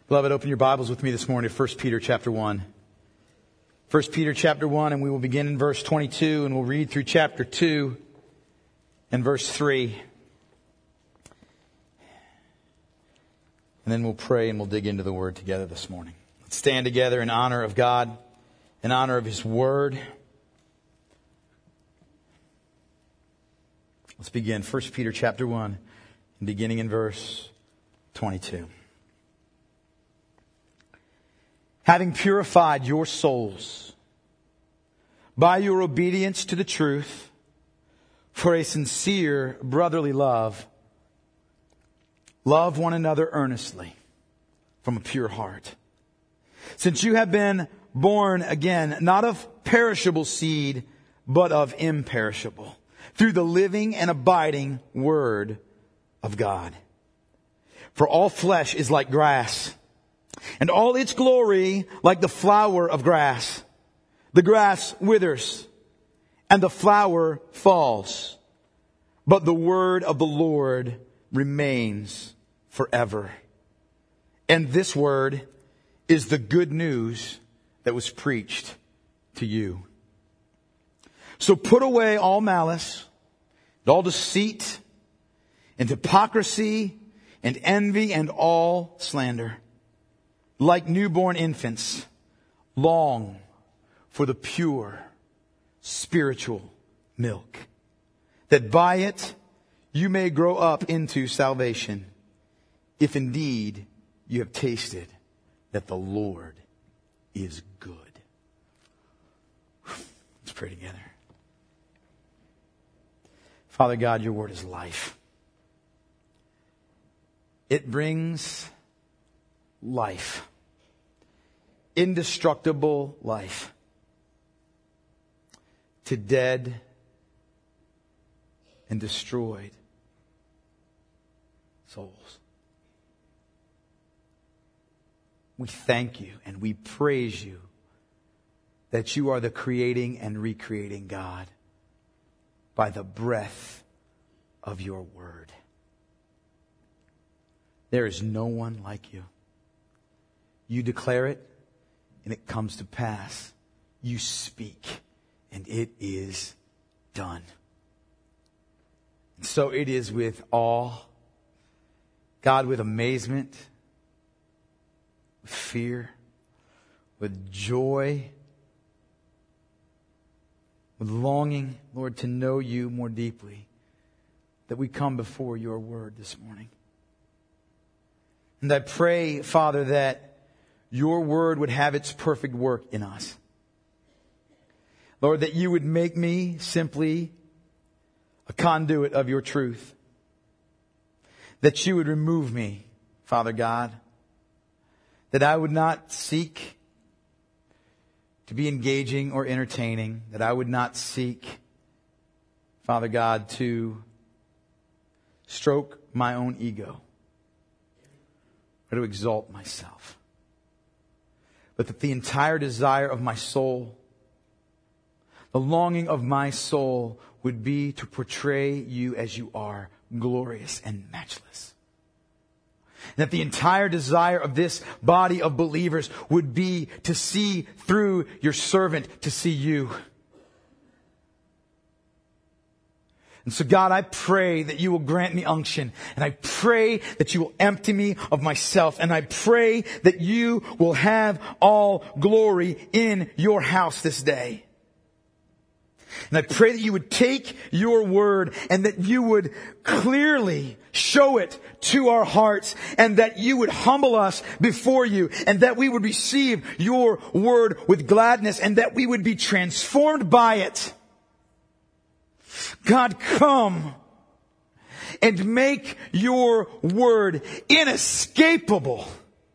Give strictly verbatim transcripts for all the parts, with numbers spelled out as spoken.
Beloved, open your Bibles with me this morning to First Peter chapter one. First Peter chapter one, and we will begin in verse twenty-two, and we'll read through chapter two and verse three. And then we'll pray and we'll dig into the Word together this morning. Let's stand together in honor of God, in honor of His Word. Let's begin First Peter chapter one, and beginning in verse twenty-two. Having purified your souls by your obedience to the truth for a sincere brotherly love, love one another earnestly from a pure heart. Since you have been born again, not of perishable seed, but of imperishable, through the living and abiding Word of God. For all flesh is like grass, and all its glory like the flower of grass. The grass withers, and the flower falls, but the word of the Lord remains forever. And this word is the good news that was preached to you. So put away all malice, and all deceit, and hypocrisy, and envy, and all slander. Like newborn infants, long for the pure spiritual milk, that by it you may grow up into salvation, if indeed you have tasted that the Lord is good. Let's pray together. Father God, your word is life. It brings life. Indestructible life to dead and destroyed souls. We thank you and we praise you that you are the creating and recreating God by the breath of your word. There is no one like you. You declare it, and it comes to pass. You speak, and it is done. And so it is with awe, God, with amazement, with fear, with joy, with longing, Lord, to know you more deeply, that we come before your word this morning. And I pray, Father, that your word would have its perfect work in us. Lord, that you would make me simply a conduit of your truth. That you would remove me, Father God. That I would not seek to be engaging or entertaining. That I would not seek, Father God, to stroke my own ego or to exalt myself. But that the entire desire of my soul, the longing of my soul, would be to portray you as you are, glorious and matchless. And that the entire desire of this body of believers would be to see through your servant, to see you. And so God, I pray that you will grant me unction. And I pray that you will empty me of myself. And I pray that you will have all glory in your house this day. And I pray that you would take your word and that you would clearly show it to our hearts, and that you would humble us before you, and that we would receive your word with gladness, and that we would be transformed by it. God, come and make your word inescapable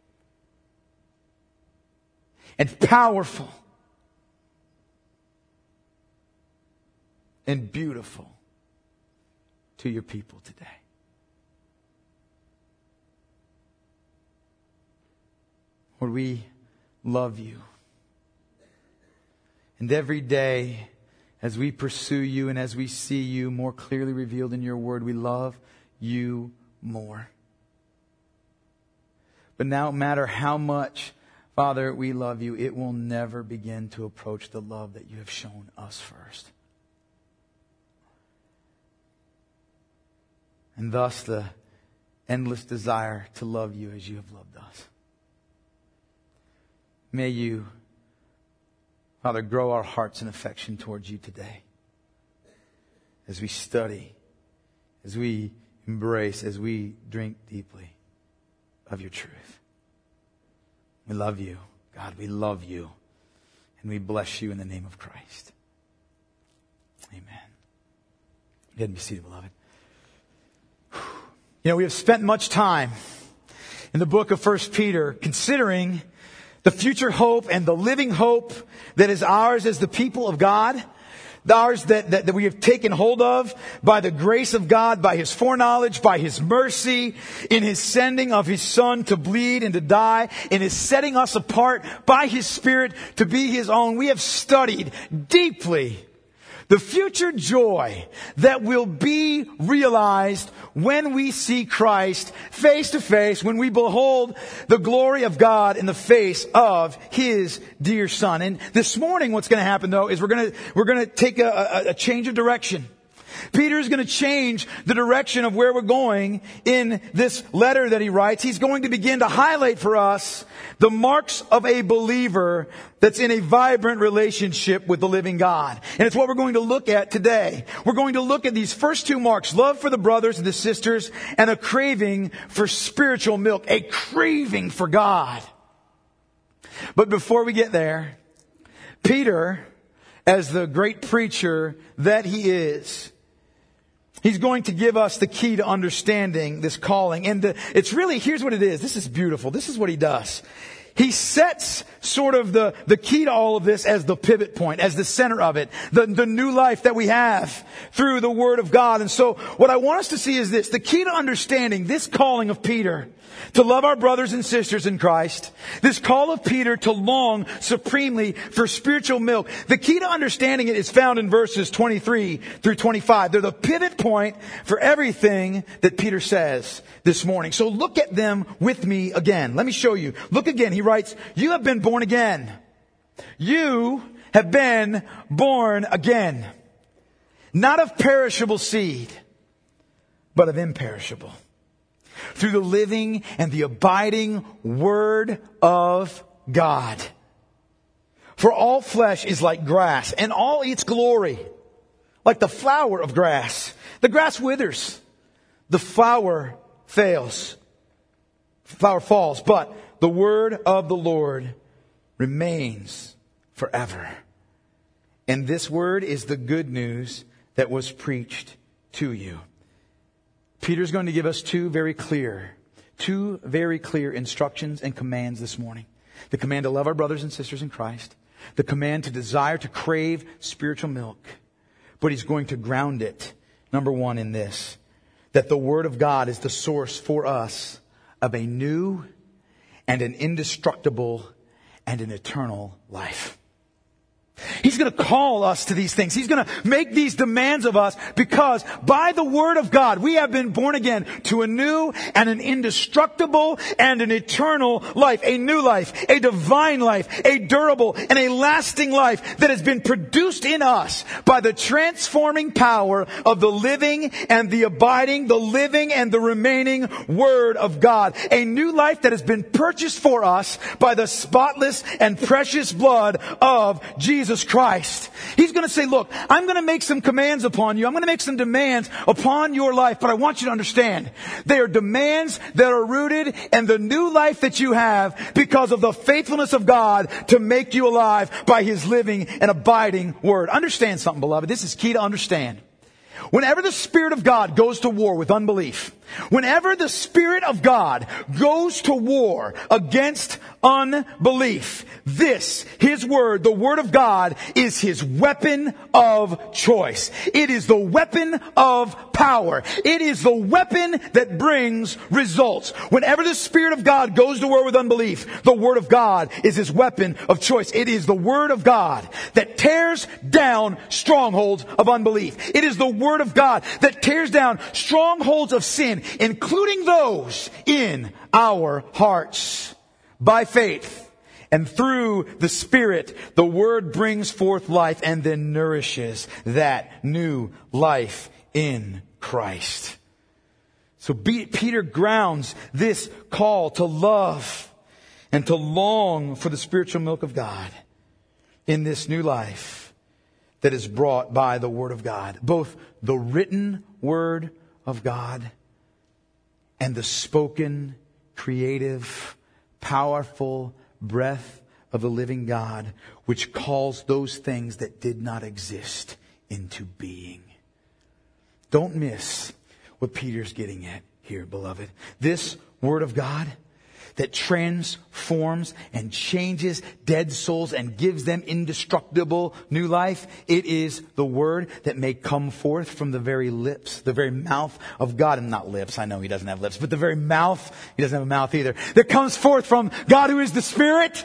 and powerful and beautiful to your people today. Lord, we love you. And every day, as we pursue you and as we see you more clearly revealed in your word, we love you more. But no matter how much, Father, we love you, it will never begin to approach the love that you have shown us first. And thus the endless desire to love you as you have loved us. May you, Father, grow our hearts and affection towards you today. As we study, as we embrace, as we drink deeply of your truth. We love you, God, we love you. And we bless you in the name of Christ. Amen. Go ahead and be seated, beloved. You know, we have spent much time in the book of First Peter considering the future hope and the living hope that is ours as the people of God. Ours that, that, that we have taken hold of by the grace of God, by His foreknowledge, by His mercy, in His sending of His Son to bleed and to die, in His setting us apart by His Spirit to be His own. We have studied deeply the future joy that will be realized when we see Christ face to face, when we behold the glory of God in the face of His dear Son. And this morning what's going to happen though is we're going to, we're going to take a, a, a change of direction. Peter is going to change the direction of where we're going in this letter that he writes. He's going to begin to highlight for us the marks of a believer that's in a vibrant relationship with the living God. And it's what we're going to look at today. We're going to look at these first two marks, love for the brothers and the sisters, and a craving for spiritual milk, a craving for God. But before we get there, Peter, as the great preacher that he is, he's going to give us the key to understanding this calling. And the, it's really, here's what it is. This is beautiful. This is what he does. He sets sort of the, the key to all of this as the pivot point, as the center of it, the, the new life that we have through the Word of God. And so what I want us to see is this, the key to understanding this calling of Peter to love our brothers and sisters in Christ, this call of Peter to long supremely for spiritual milk. The key to understanding it is found in verses twenty-three through twenty-five. They're the pivot point for everything that Peter says this morning. So look at them with me again. Let me show you. Look again. He writes, you have been born again. You have been born again. Not of perishable seed, but of imperishable. Through the living and the abiding Word of God. For all flesh is like grass, and all its glory like the flower of grass. The grass withers, the flower fails, the flower falls, but the word of the Lord remains forever. And this word is the good news that was preached to you. Peter's going to give us two very clear, two very clear instructions and commands this morning. The command to love our brothers and sisters in Christ. The command to desire to crave spiritual milk. But he's going to ground it, number one, in this. That the Word of God is the source for us of a new and an indestructible and an eternal life. He's going to call us to these things. He's going to make these demands of us because by the Word of God, we have been born again to a new and an indestructible and an eternal life. A new life, a divine life, a durable and a lasting life that has been produced in us by the transforming power of the living and the abiding, the living and the remaining Word of God. A new life that has been purchased for us by the spotless and precious blood of Jesus Christ. He's going to say, look, I'm going to make some commands upon you. I'm going to make some demands upon your life, but I want you to understand they are demands that are rooted in the new life that you have because of the faithfulness of God to make you alive by His living and abiding Word. Understand something, beloved. This is key to understand. Whenever the Spirit of God goes to war with unbelief, whenever the Spirit of God goes to war against unbelief, this, His Word, the Word of God, is His weapon of choice. It is the weapon of power. It is the weapon that brings results. Whenever the Spirit of God goes to war with unbelief, the Word of God is His weapon of choice. It is the Word of God that tears down strongholds of unbelief. It is the Word of God that tears down strongholds of sin, including those in our hearts by faith. And through the Spirit, the Word brings forth life and then nourishes that new life in Christ. So Peter grounds this call to love and to long for the spiritual milk of God in this new life that is brought by the Word of God. Both the written Word of God and the spoken, creative, powerful breath of the living God, which calls those things that did not exist into being. Don't miss what Peter's getting at here, beloved. This Word of God that transforms and changes dead souls and gives them indestructible new life. It is the Word that may come forth from the very lips, the very mouth of God. And not lips, I know He doesn't have lips, but the very mouth, He doesn't have a mouth either, that comes forth from God who is the Spirit.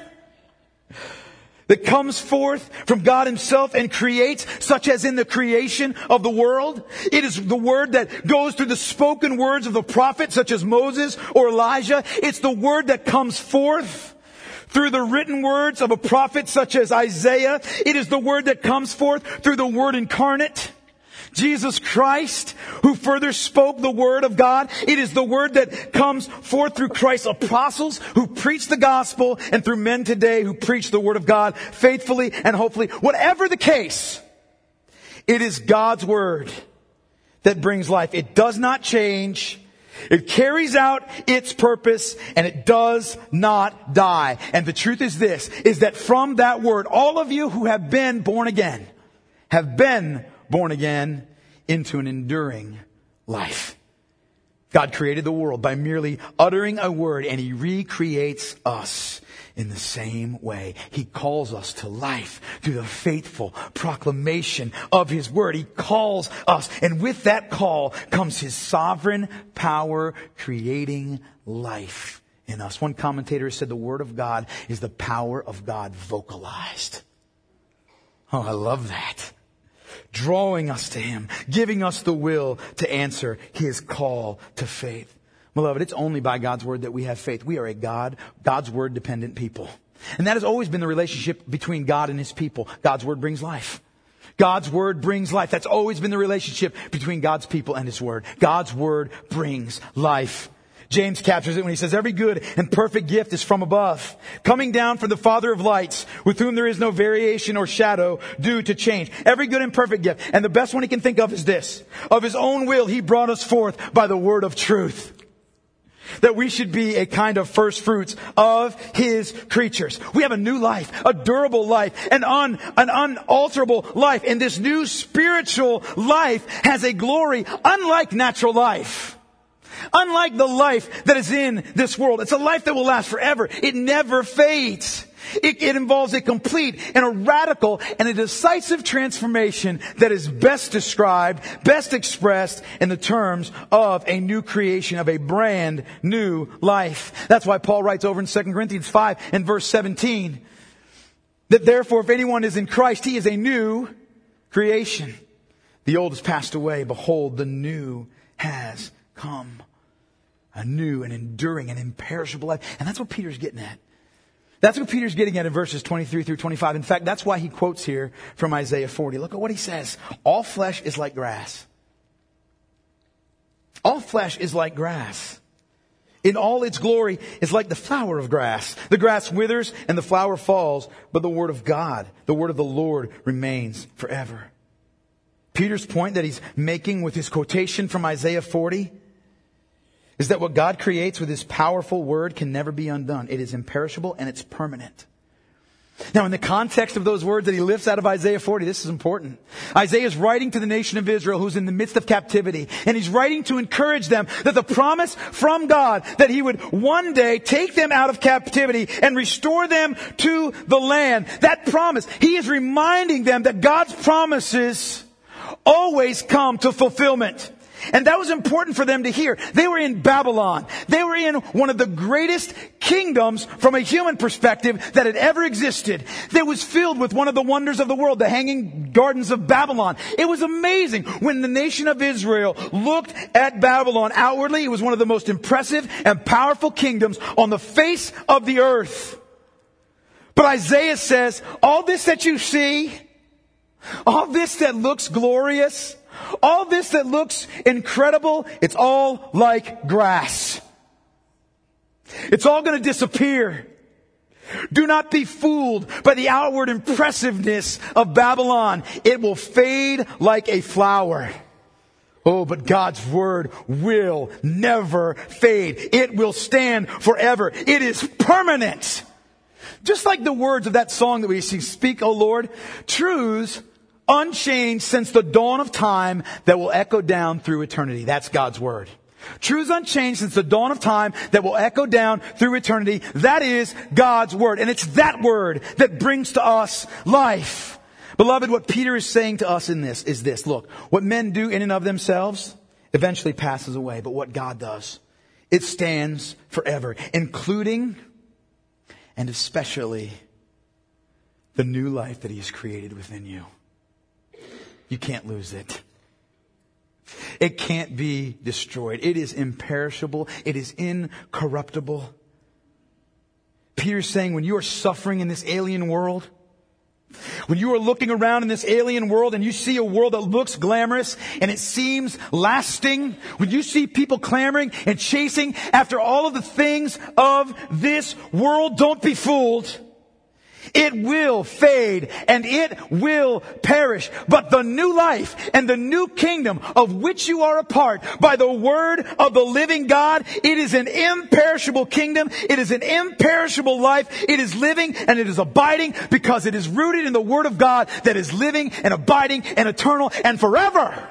That comes forth from God Himself and creates, such as in the creation of the world. It is the Word that goes through the spoken words of the prophets, such as Moses or Elijah. It's the Word that comes forth through the written words of a prophet, such as Isaiah. It is the Word that comes forth through the Word incarnate, Jesus Christ, who further spoke the Word of God. It is the Word that comes forth through Christ's apostles who preach the gospel, and through men today who preach the Word of God faithfully and hopefully. Whatever the case, it is God's Word that brings life. It does not change. It carries out its purpose, and it does not die. And the truth is this, is that from that Word, all of you who have been born again, have been born again into an enduring life. God created the world by merely uttering a word, and He recreates us in the same way. He calls us to life through the faithful proclamation of His Word. He calls us, and with that call comes His sovereign power creating life in us. One commentator said the Word of God is the power of God vocalized. Oh, I love that. Drawing us to Him, giving us the will to answer His call to faith. Beloved, it's only by God's Word that we have faith. We are a God, God's Word dependent people. And that has always been the relationship between God and His people. God's Word brings life. God's Word brings life. That's always been the relationship between God's people and His Word. God's Word brings life. James captures it when he says, every good and perfect gift is from above, coming down from the Father of lights, with whom there is no variation or shadow due to change. Every good and perfect gift. And the best one he can think of is this. Of His own will, He brought us forth by the word of truth. That we should be a kind of first fruits of His creatures. We have a new life, a durable life, an, un, an unalterable life. And this new spiritual life has a glory unlike natural life. Unlike the life that is in this world. It's a life that will last forever. It never fades. It, it involves a complete and a radical and a decisive transformation that is best described, best expressed in the terms of a new creation, of a brand new life. That's why Paul writes over in Second Corinthians five and verse seventeen, that therefore if anyone is in Christ, he is a new creation. The old has passed away. Behold, the new has come. A new and enduring and imperishable life. And that's what Peter's getting at. That's what Peter's getting at in verses twenty-three through twenty-five. In fact, that's why he quotes here from Isaiah forty. Look at what he says. All flesh is like grass. All flesh is like grass. In all its glory is like the flower of grass. The grass withers and the flower falls, but the word of God, the word of the Lord remains forever. Peter's point that he's making with his quotation from Isaiah forty is that what God creates with His powerful word can never be undone. It is imperishable and it's permanent. Now, in the context of those words that he lifts out of Isaiah forty, this is important. Isaiah is writing to the nation of Israel who's in the midst of captivity. And he's writing to encourage them that the promise from God that He would one day take them out of captivity and restore them to the land. That promise, He is reminding them that God's promises always come to fulfillment. And that was important for them to hear. They were in Babylon. They were in one of the greatest kingdoms from a human perspective that had ever existed. That was filled with one of the wonders of the world, the Hanging Gardens of Babylon. It was amazing. When the nation of Israel looked at Babylon outwardly, it was one of the most impressive and powerful kingdoms on the face of the earth. But Isaiah says, all this that you see, all this that looks glorious, all this that looks incredible, it's all like grass. It's all going to disappear. Do not be fooled by the outward impressiveness of Babylon. It will fade like a flower. Oh, but God's word will never fade. It will stand forever. It is permanent. Just like the words of that song that we sing, Speak, O Lord, truths unchanged since the dawn of time that will echo down through eternity. That's God's word. Truths unchanged since the dawn of time that will echo down through eternity. That is God's word. And it's that word that brings to us life. Beloved, what Peter is saying to us in this is this. Look, what men do in and of themselves eventually passes away. But what God does, it stands forever, including and especially the new life that He has created within you. You can't lose it. It can't be destroyed. It is imperishable. It is incorruptible. Peter's saying when you are suffering in this alien world, when you are looking around in this alien world and you see a world that looks glamorous and it seems lasting, when you see people clamoring and chasing after all of the things of this world, don't be fooled. It will fade and it will perish. But the new life and the new kingdom of which you are a part by the word of the living God, it is an imperishable kingdom. It is an imperishable life. It is living and it is abiding because it is rooted in the word of God that is living and abiding and eternal and forever.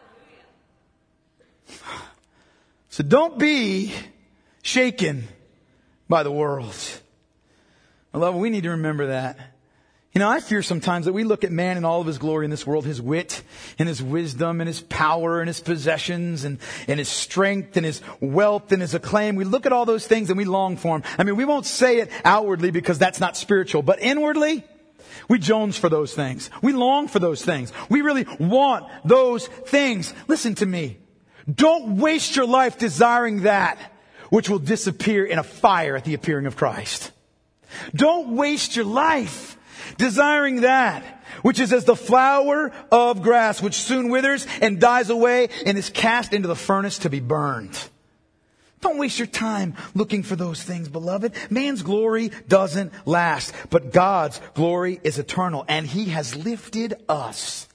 So don't be shaken by the world. Beloved, we need to remember that. You know, I fear sometimes that we look at man in all of his glory in this world, his wit and his wisdom and his power and his possessions and, and his strength and his wealth and his acclaim. We look at all those things and we long for him. I mean, we won't say it outwardly because that's not spiritual, but inwardly, we jones for those things. We long for those things. We really want those things. Listen to me. Don't waste your life desiring that which will disappear in a fire at the appearing of Christ. Don't waste your life desiring that which is as the flower of grass, which soon withers and dies away and is cast into the furnace to be burned. Don't waste your time looking for those things, beloved. Man's glory doesn't last, but God's glory is eternal, and He has lifted us.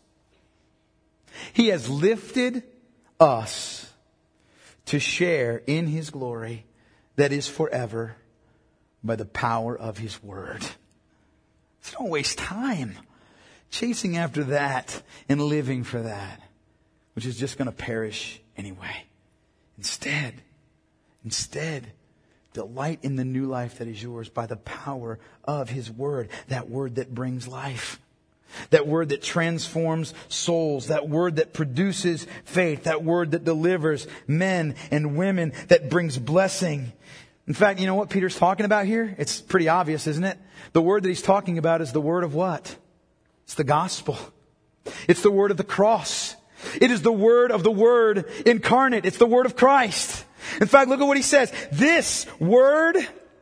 He has lifted us to share in His glory that is forever, by the power of His word. So don't waste time chasing after that and living for that, which is just going to perish anyway. Instead, instead, delight in the new life that is yours by the power of His word. That word that brings life. That word that transforms souls. That word that produces faith. That word that delivers men and women. That brings blessing. In fact, you know what Peter's talking about here? It's pretty obvious, isn't it? The word that he's talking about is the word of what? It's the gospel. It's the word of the cross. It is the word of the Word incarnate. It's the word of Christ. In fact, look at what he says. This word,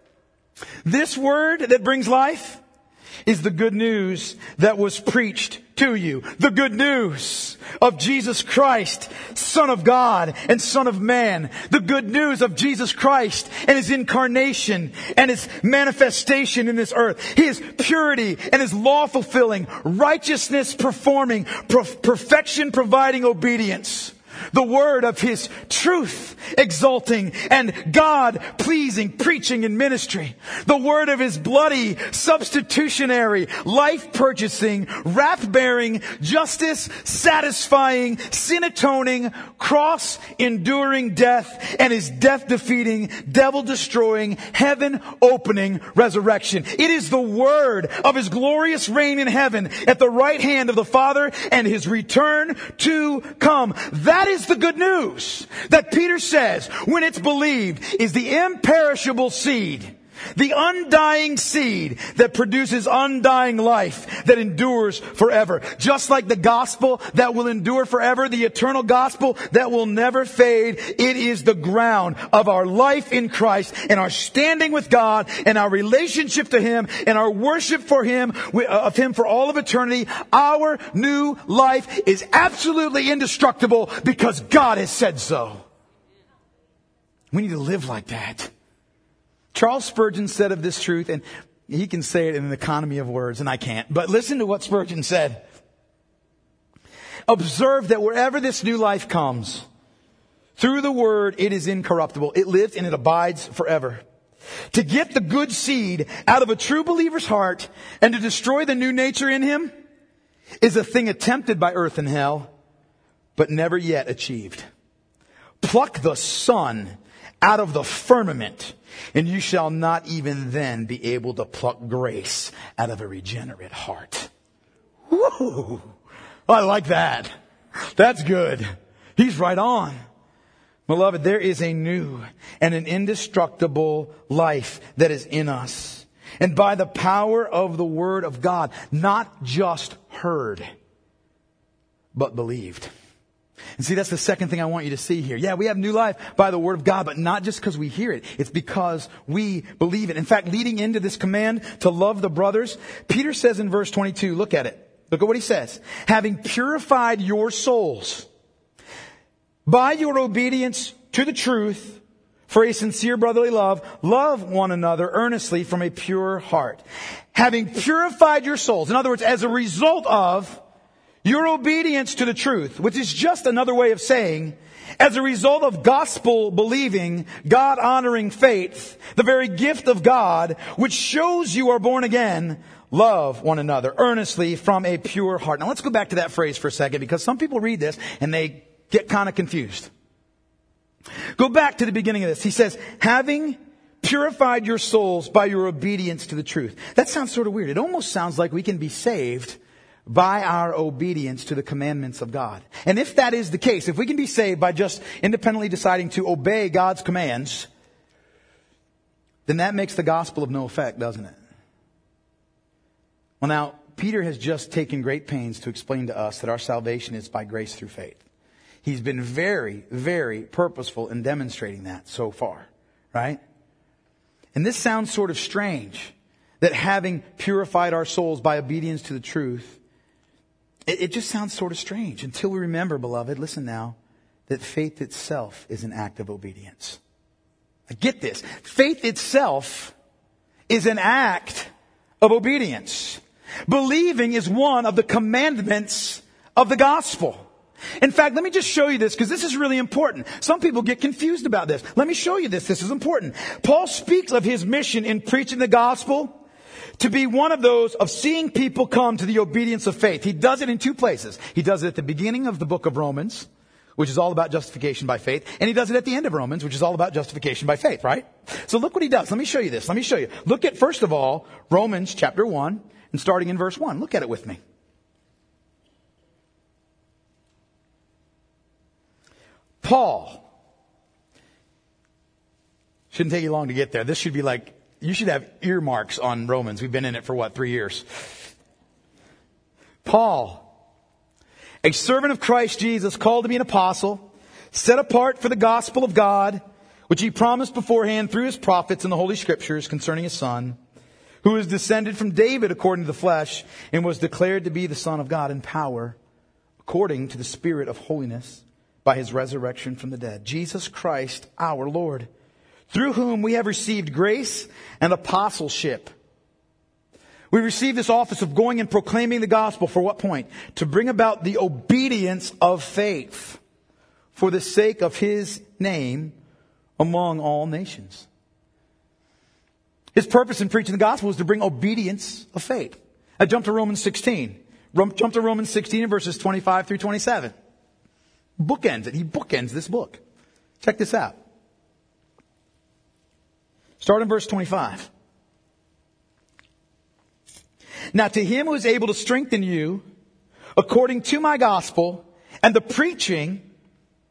this word that brings life is the good news that was preached to you. The good news of Jesus Christ, Son of God and Son of Man. The good news of Jesus Christ and His incarnation and His manifestation in this earth. His purity and His law fulfilling, righteousness performing, perfection providing obedience. The word of His truth exalting and God pleasing preaching and ministry. The word of His bloody, substitutionary, life purchasing, wrath bearing, justice satisfying, sin atoning, cross enduring death and His death defeating, devil destroying, heaven opening resurrection. It is the word of His glorious reign in heaven at the right hand of the Father and His return to come. That That is the good news that Peter says, when it's believed, is the imperishable seed. The undying seed that produces undying life that endures forever. Just like the gospel that will endure forever, the eternal gospel that will never fade. It is the ground of our life in Christ and our standing with God and our relationship to Him and our worship for Him, of Him for all of eternity. Our new life is absolutely indestructible because God has said so. We need to live like that. Charles Spurgeon said of this truth, and he can say it in an economy of words, and I can't. But listen to what Spurgeon said. Observe that wherever this new life comes, through the Word, it is incorruptible. It lives and it abides forever. To get the good seed out of a true believer's heart and to destroy the new nature in him is a thing attempted by earth and hell, but never yet achieved. Pluck the sun out of the firmament, and you shall not even then be able to pluck grace out of a regenerate heart. Woo! I like that. That's good. He's right on. Beloved, there is a new and an indestructible life that is in us. And by the power of the Word of God, not just heard, but believed. And see, that's the second thing I want you to see here. Yeah, we have new life by the Word of God, but not just because we hear it. It's because we believe it. In fact, leading into this command to love the brothers, Peter says in verse twenty-two, look at it. Look at what he says. Having purified your souls by your obedience to the truth for a sincere brotherly love, love one another earnestly from a pure heart. Having purified your souls. In other words, as a result of your obedience to the truth, which is just another way of saying, as a result of gospel believing, God honoring faith, the very gift of God, which shows you are born again, love one another earnestly from a pure heart. Now let's go back to that phrase for a second, because some people read this and they get kind of confused. Go back to the beginning of this. He says, having purified your souls by your obedience to the truth. That sounds sort of weird. It almost sounds like we can be saved by our obedience to the commandments of God. And if that is the case, if we can be saved by just independently deciding to obey God's commands, then that makes the gospel of no effect, doesn't it? Well, now, Peter has just taken great pains to explain to us that our salvation is by grace through faith. He's been very, very purposeful in demonstrating that so far, right? And this sounds sort of strange, that having purified our souls by obedience to the truth, it, it just sounds sort of strange until we remember, beloved, listen now, that faith itself is an act of obedience. Now get this. Faith itself is an act of obedience. Believing is one of the commandments of the gospel. In fact, let me just show you this, because this is really important. Some people get confused about this. Let me show you this. This is important. Paul speaks of his mission in preaching the gospel to be one of those of seeing people come to the obedience of faith. He does it in two places. He does it at the beginning of the book of Romans, which is all about justification by faith. And he does it at the end of Romans, which is all about justification by faith, right? So look what he does. Let me show you this. Let me show you. Look at, first of all, Romans chapter one, and starting in verse one. Look at it with me. Paul. Shouldn't take you long to get there. This should be like, you should have earmarks on Romans. We've been in it for what, three years. Paul, a servant of Christ Jesus, called to be an apostle, set apart for the gospel of God, which he promised beforehand through his prophets in the Holy Scriptures concerning his Son, who is descended from David according to the flesh, and was declared to be the Son of God in power, according to the Spirit of holiness, by his resurrection from the dead. Jesus Christ, our Lord, through whom we have received grace and apostleship. We receive this office of going and proclaiming the gospel for what point? To bring about the obedience of faith for the sake of his name among all nations. His purpose in preaching the gospel is to bring obedience of faith. I jump to Romans sixteen. Jump to Romans sixteen and verses twenty-five through twenty-seven. Bookends it. He bookends this book. Check this out. Start in verse twenty-five. Now to him who is able to strengthen you according to my gospel and the preaching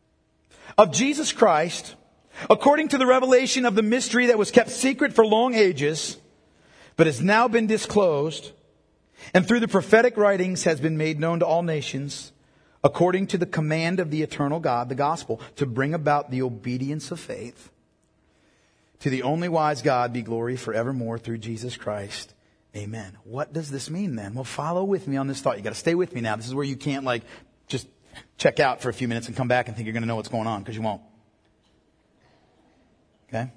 of Jesus Christ, according to the revelation of the mystery that was kept secret for long ages, but has now been disclosed, and through the prophetic writings has been made known to all nations, according to the command of the eternal God, the gospel, to bring about the obedience of faith. To the only wise God be glory forevermore through Jesus Christ. Amen. What does this mean then? Well, follow with me on this thought. You got to stay with me now. This is where you can't like just check out for a few minutes and come back and think you're going to know what's going on, because you won't. Okay?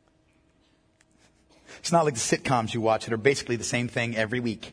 It's not like the sitcoms you watch that are basically the same thing every week.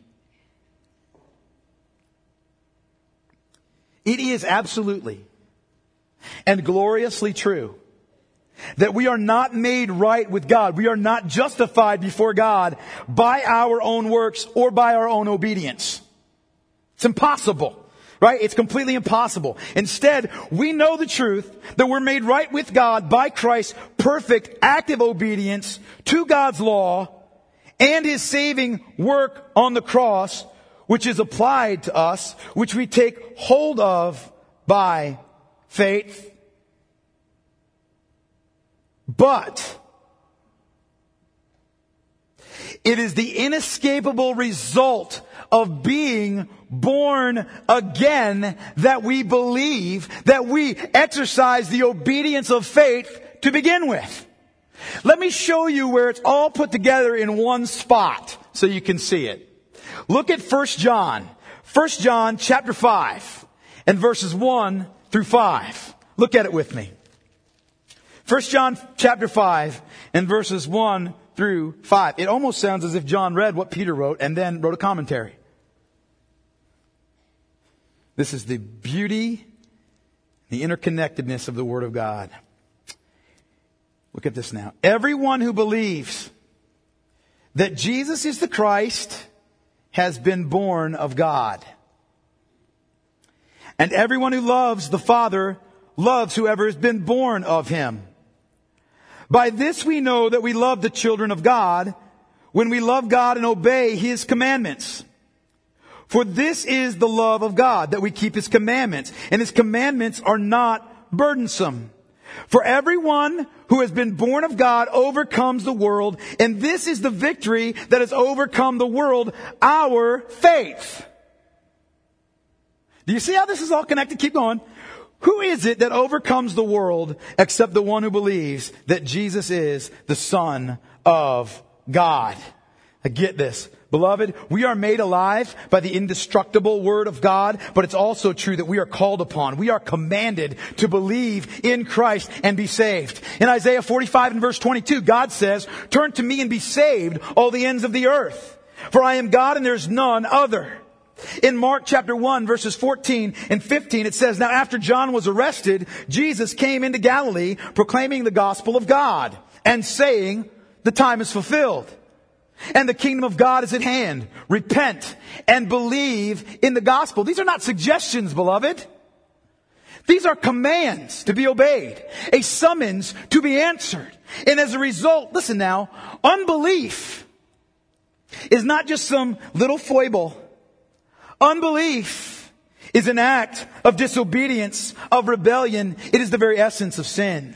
It is absolutely and gloriously true that we are not made right with God. We are not justified before God by our own works or by our own obedience. It's impossible, right? It's completely impossible. Instead, we know the truth that we're made right with God by Christ's perfect, active obedience to God's law and His saving work on the cross, which is applied to us, which we take hold of by faith. But it is the inescapable result of being born again that we believe, that we exercise the obedience of faith to begin with. Let me show you where it's all put together in one spot so you can see it. Look at First John. First John chapter five and verses one through five. Look at it with me. First John chapter five and verses one through five. It almost sounds as if John read what Peter wrote and then wrote a commentary. This is the beauty, the interconnectedness of the Word of God. Look at this now. Everyone who believes that Jesus is the Christ has been born of God. And everyone who loves the Father loves whoever has been born of Him. By this we know that we love the children of God, when we love God and obey His commandments. For this is the love of God, that we keep His commandments, and His commandments are not burdensome. For everyone who has been born of God overcomes the world, and this is the victory that has overcome the world, our faith. Do you see how this is all connected? Keep going. Who is it that overcomes the world except the one who believes that Jesus is the Son of God? I get this. Beloved, we are made alive by the indestructible Word of God, but it's also true that we are called upon. We are commanded to believe in Christ and be saved. In Isaiah forty-five and verse twenty-two, God says, "Turn to me and be saved, all the ends of the earth. For I am God and there's none other." In Mark chapter one, verses fourteen and fifteen, it says, "Now after John was arrested, Jesus came into Galilee, proclaiming the gospel of God, and saying, 'The time is fulfilled, and the kingdom of God is at hand. Repent and believe in the gospel.'" These are not suggestions, beloved. These are commands to be obeyed, a summons to be answered. And as a result, listen now, unbelief is not just some little foible. Unbelief is an act of disobedience, of rebellion. It is the very essence of sin.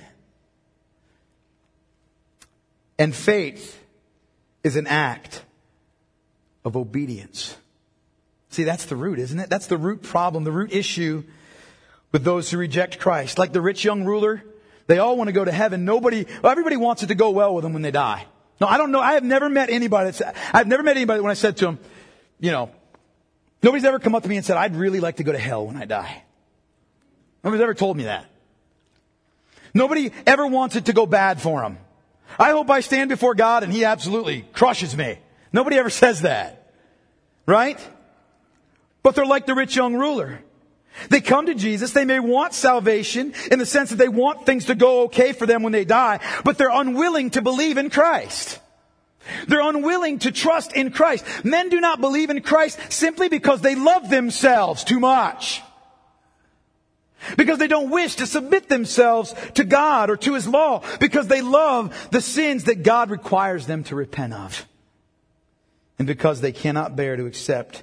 And faith is an act of obedience. See, that's the root, isn't it? That's the root problem, the root issue with those who reject Christ. Like the rich young ruler, they all want to go to heaven. Nobody, well, everybody wants it to go well with them when they die. No, I don't know. I have never met anybody that's, I've never met anybody when I said to them, you know, nobody's ever come up to me and said, "I'd really like to go to hell when I die." Nobody's ever told me that. Nobody ever wants it to go bad for them. "I hope I stand before God and He absolutely crushes me." Nobody ever says that. Right? But they're like the rich young ruler. They come to Jesus. They may want salvation in the sense that they want things to go okay for them when they die, but they're unwilling to believe in Christ. They're unwilling to trust in Christ. Men do not believe in Christ simply because they love themselves too much. Because they don't wish to submit themselves to God or to His law. Because they love the sins that God requires them to repent of. And because they cannot bear to accept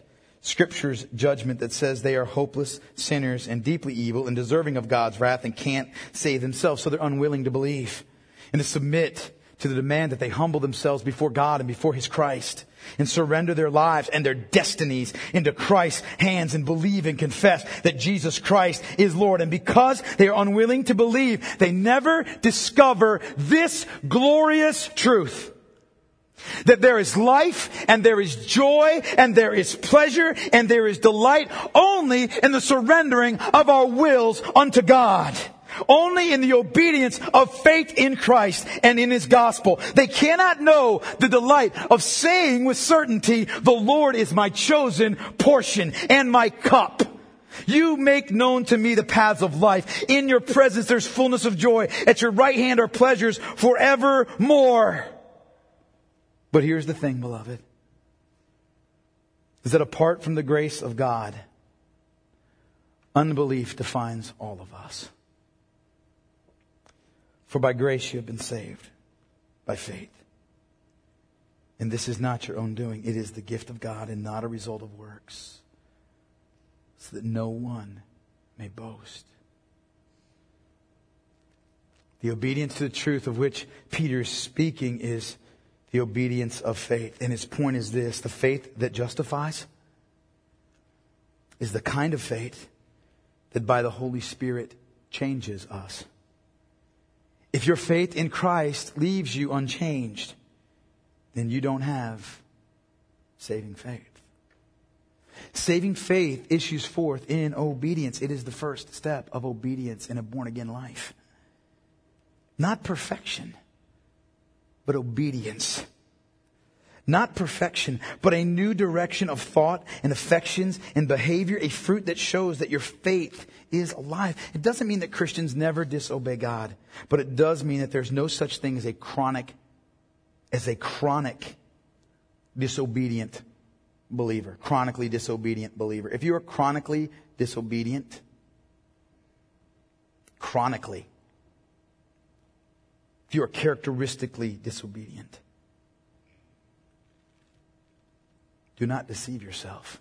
Scripture's judgment that says they are hopeless sinners and deeply evil and deserving of God's wrath and can't save themselves. So they're unwilling to believe and to submit to the demand that they humble themselves before God and before His Christ and surrender their lives and their destinies into Christ's hands and believe and confess that Jesus Christ is Lord. And because they are unwilling to believe, they never discover this glorious truth: that there is life and there is joy and there is pleasure and there is delight only in the surrendering of our wills unto God. Only in the obedience of faith in Christ and in His gospel. They cannot know the delight of saying with certainty, the Lord is my chosen portion and my cup. You make known to me the paths of life. In your presence there's fullness of joy. At your right hand are pleasures forevermore. But here's the thing, beloved, is that apart from the grace of God, unbelief defines all of us. For by grace you have been saved, by faith. And this is not your own doing. It is the gift of God and not a result of works, so that no one may boast. The obedience to the truth of which Peter is speaking is the obedience of faith. And his point is this: the faith that justifies is the kind of faith that by the Holy Spirit changes us. If your faith in Christ leaves you unchanged, then you don't have saving faith. Saving faith issues forth in obedience. It is the first step of obedience in a born-again life. Not perfection, but obedience. Not perfection, but a new direction of thought and affections and behavior, a fruit that shows that your faith is alive. It doesn't mean that Christians never disobey God, but it does mean that there's no such thing as a chronic, as a chronic disobedient believer, chronically disobedient believer. If you're chronically disobedient, chronically, if you are characteristically disobedient, do not deceive yourself.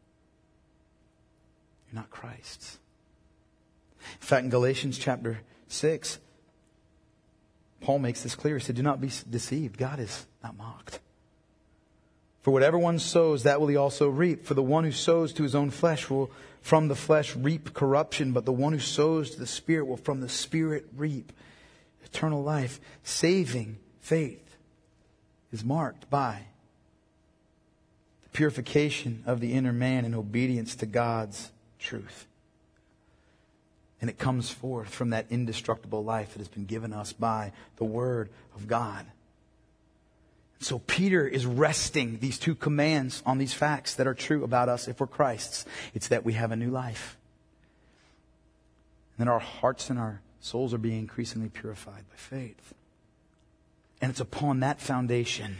You're not Christ's. In fact, in Galatians chapter six, Paul makes this clear. He said, do not be deceived. God is not mocked. For whatever one sows, that will he also reap. For the one who sows to his own flesh will from the flesh reap corruption, but the one who sows to the Spirit will from the Spirit reap eternal life. Saving faith is marked by the purification of the inner man in obedience to God's truth. And it comes forth from that indestructible life that has been given us by the Word of God. So Peter is resting these two commands on these facts that are true about us if we're Christ's. It's that we have a new life. And that our hearts and our souls are being increasingly purified by faith. And it's upon that foundation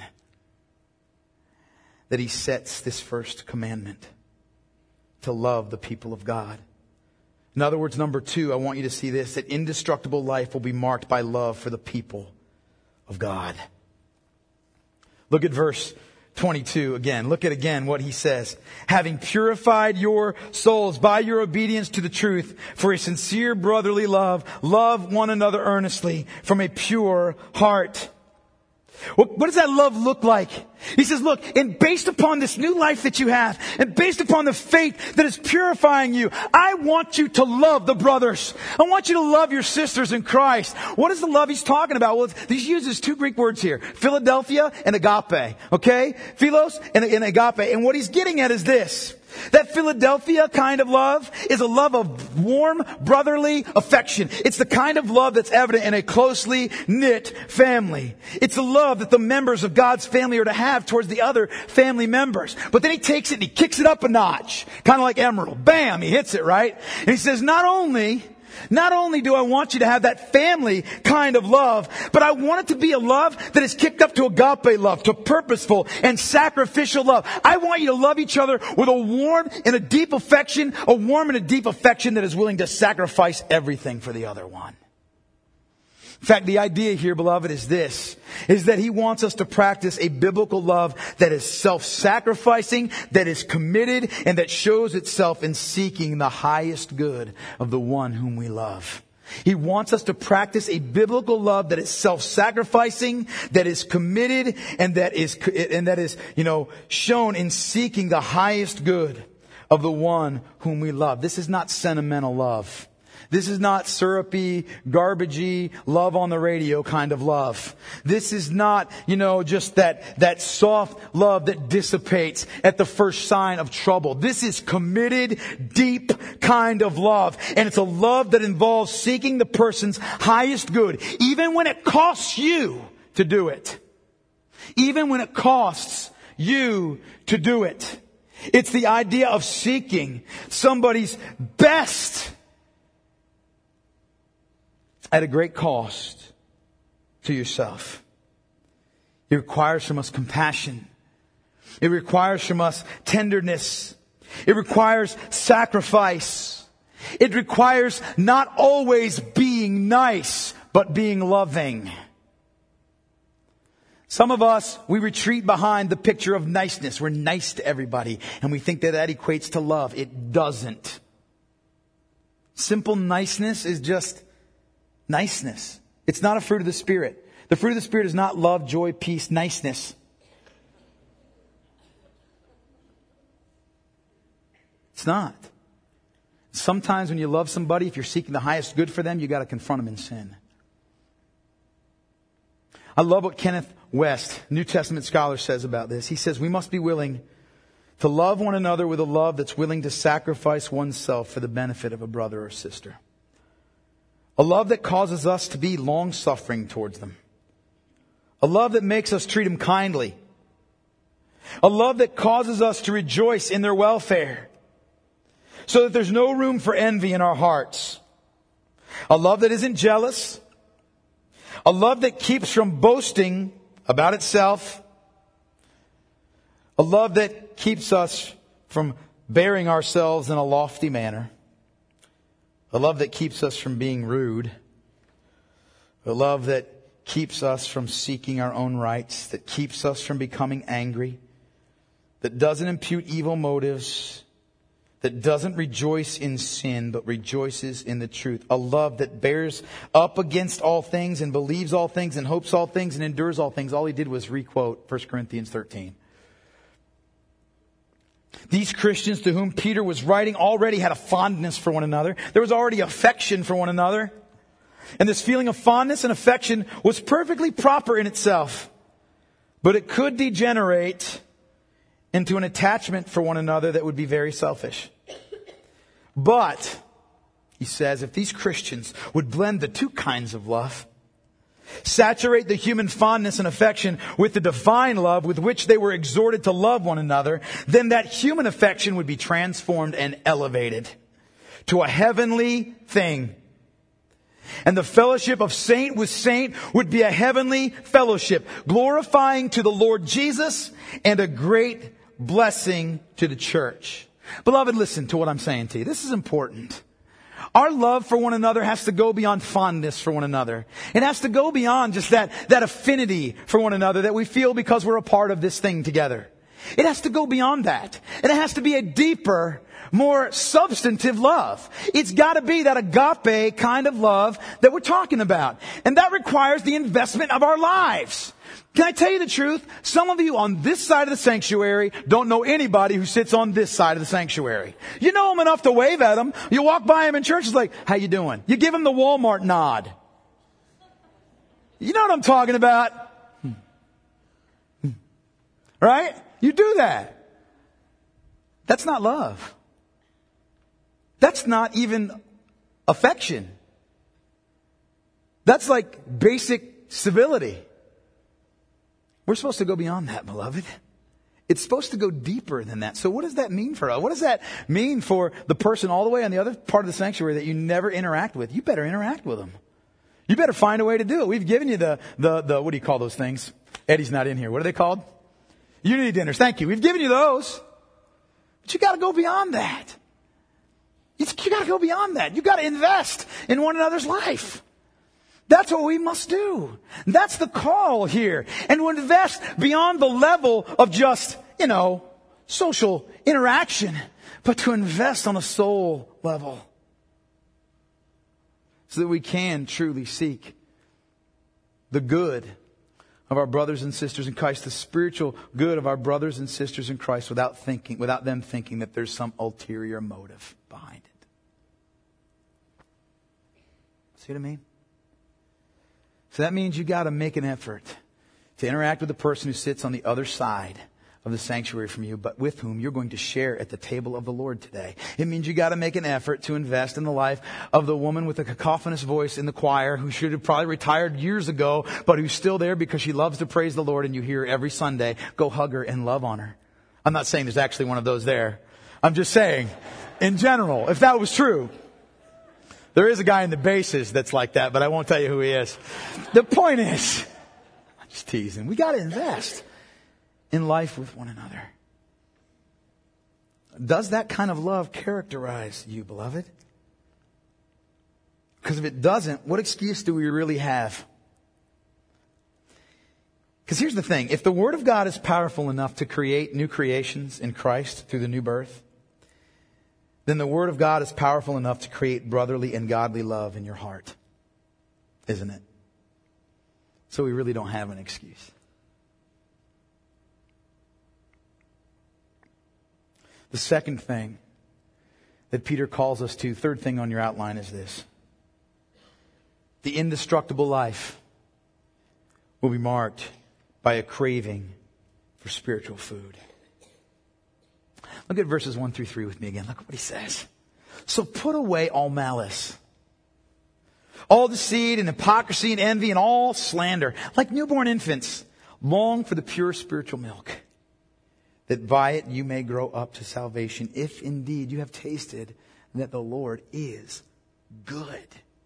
that he sets this first commandment: to love the people of God. In other words, number two, I want you to see this: that indestructible life will be marked by love for the people of God. Look at verse twenty-two again. Look at again what he says. Having purified your souls by your obedience to the truth for a sincere brotherly love, love one another earnestly from a pure heart. What, what does that love look like? He says, look, and based upon this new life that you have, and based upon the faith that is purifying you, I want you to love the brothers. I want you to love your sisters in Christ. What is the love he's talking about? Well, he uses two Greek words here: Philadelphia and agape. Okay? Philos and, and agape. And what he's getting at is this: that Philadelphia kind of love is a love of warm brotherly affection. It's the kind of love that's evident in a closely knit family. It's a love that the members of God's family are to have towards the other family members. But then he takes it and he kicks it up a notch. Kind of like Emerald. Bam! He hits it, right? And he says, not only... Not only do I want you to have that family kind of love, but I want it to be a love that is kicked up to agape love, to purposeful and sacrificial love. I want you to love each other with a warm and a deep affection, a warm and a deep affection that is willing to sacrifice everything for the other one. In fact, the idea here, beloved, is this, is that he wants us to practice a biblical love that is self-sacrificing, that is committed, and that shows itself in seeking the highest good of the one whom we love. He wants us to practice a biblical love that is self-sacrificing, that is committed, and that is, and that is, you know, shown in seeking the highest good of the one whom we love. This is not sentimental love. This is not syrupy, garbagey, love on the radio kind of love. This is not, you know, just that, that soft love that dissipates at the first sign of trouble. This is committed, deep kind of love. And it's a love that involves seeking the person's highest good, even when it costs you to do it. Even when it costs you to do it. It's the idea of seeking somebody's best at a great cost to yourself. It requires from us compassion. It requires from us tenderness. It requires sacrifice. It requires not always being nice, but being loving. Some of us, we retreat behind the picture of niceness. We're nice to everybody, and we think that that equates to love. It doesn't. Simple niceness is just niceness. It's not a fruit of the Spirit. The fruit of the Spirit is not love, joy, peace, niceness. It's not. Sometimes when you love somebody, if you're seeking the highest good for them, you got to confront them in sin. I love what Kenneth West, New Testament scholar, says about this. He says, we must be willing to love one another with a love that's willing to sacrifice oneself for the benefit of a brother or sister. A love that causes us to be long-suffering towards them. A love that makes us treat them kindly. A love that causes us to rejoice in their welfare, so that there's no room for envy in our hearts. A love that isn't jealous. A love that keeps from boasting about itself. A love that keeps us from bearing ourselves in a lofty manner. A love that keeps us from being rude. A love that keeps us from seeking our own rights. That keeps us from becoming angry. That doesn't impute evil motives. That doesn't rejoice in sin, but rejoices in the truth. A love that bears up against all things and believes all things and hopes all things and endures all things. All he did was requote First Corinthians thirteen. These Christians to whom Peter was writing already had a fondness for one another. There was already affection for one another. And this feeling of fondness and affection was perfectly proper in itself. But it could degenerate into an attachment for one another that would be very selfish. But, he says, if these Christians would blend the two kinds of love, saturate the human fondness and affection with the divine love with which they were exhorted to love one another, then that human affection would be transformed and elevated to a heavenly thing. And the fellowship of saint with saint would be a heavenly fellowship, glorifying to the Lord Jesus and a great blessing to the church. Beloved, listen to what I'm saying to you. This is important. Our love for one another has to go beyond fondness for one another. It has to go beyond just that, that affinity for one another that we feel because we're a part of this thing together. It has to go beyond that. And it has to be a deeper, more substantive love. It's got to be that agape kind of love that we're talking about. And that requires the investment of our lives. Can I tell you the truth? Some of you on this side of the sanctuary don't know anybody who sits on this side of the sanctuary. You know them enough to wave at them. You walk by them in church, it's like, how you doing? You give them the Walmart nod. You know what I'm talking about? Right? You do that. That's not love. That's not even affection. That's like basic civility. We're supposed to go beyond that, beloved. It's supposed to go deeper than that. So what does that mean for us? What does that mean for the person all the way on the other part of the sanctuary that you never interact with? You better interact with them. You better find a way to do it. We've given you the, the, the, what do you call those things? Eddie's not in here. What are they called? Unity dinners. Thank you. We've given you those. But you got to go beyond that. You, you got to go beyond that. You got to invest in one another's life. That's what we must do. That's the call here. And to invest beyond the level of just, you know, social interaction, but to invest on a soul level. So that we can truly seek the good of our brothers and sisters in Christ, the spiritual good of our brothers and sisters in Christ without thinking, without them thinking that there's some ulterior motive behind it. See what I mean? So that means you got to make an effort to interact with the person who sits on the other side of the sanctuary from you, but with whom you're going to share at the table of the Lord today. It means you got to make an effort to invest in the life of the woman with a cacophonous voice in the choir who should have probably retired years ago, but who's still there because she loves to praise the Lord and you hear her every Sunday. Go hug her and love on her. I'm not saying there's actually one of those there. I'm just saying, in general, if that was true, there is a guy in the basses that's like that, but I won't tell you who he is. The point is, I'm just teasing, we got to invest in life with one another. Does that kind of love characterize you, beloved? Because if it doesn't, what excuse do we really have? Because here's the thing. If the Word of God is powerful enough to create new creations in Christ through the new birth, then the Word of God is powerful enough to create brotherly and godly love in your heart. Isn't it? So we really don't have an excuse. The second thing that Peter calls us to, third thing on your outline, is this. The indestructible life will be marked by a craving for spiritual food. Look at verses one through three with me again. Look at what he says. So put away all malice, all deceit and hypocrisy and envy and all slander. Like newborn infants, long for the pure spiritual milk, that by it you may grow up to salvation, if indeed you have tasted that the Lord is good.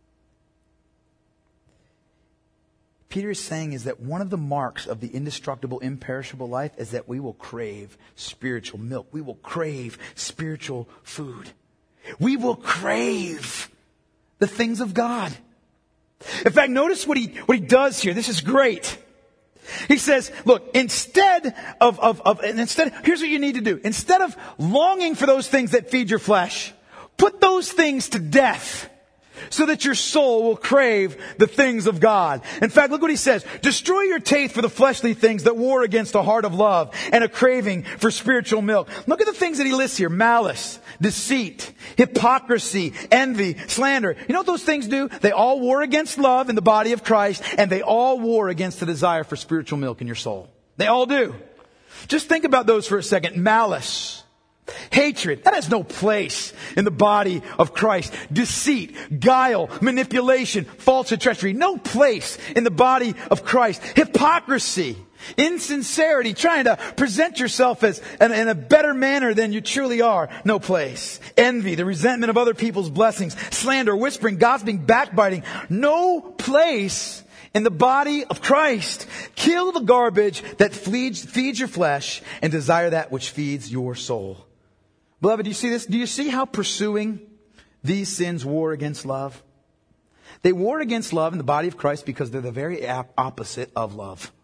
Peter is saying is that one of the marks of the indestructible, imperishable life is that we will crave spiritual milk. We will crave spiritual food. We will crave the things of God. In fact, notice what he, what he does here. This is great. He says, look, instead of, of, of, and instead, here's what you need to do. Instead of longing for those things that feed your flesh, put those things to death so that your soul will crave the things of God. In fact, look what he says. Destroy your taste for the fleshly things that war against a heart of love and a craving for spiritual milk. Look at the things that he lists here. Malice, deceit, hypocrisy, envy, slander. You know what those things do? They all war against love in the body of Christ, and they all war against the desire for spiritual milk in your soul. They all do. Just think about those for a second. Malice. Hatred, that has no place in the body of Christ. Deceit, guile, manipulation, falsehood, treachery, no place in the body of Christ. Hypocrisy, insincerity, trying to present yourself as in, in a better manner than you truly are, no place. Envy, the resentment of other people's blessings, slander, whispering, gossiping, backbiting, no place in the body of Christ. Kill the garbage that feeds, feeds your flesh and desire that which feeds your soul. Beloved, do you see this? Do you see how pursuing these sins war against love? They war against love in the body of Christ because they're the very opposite of love.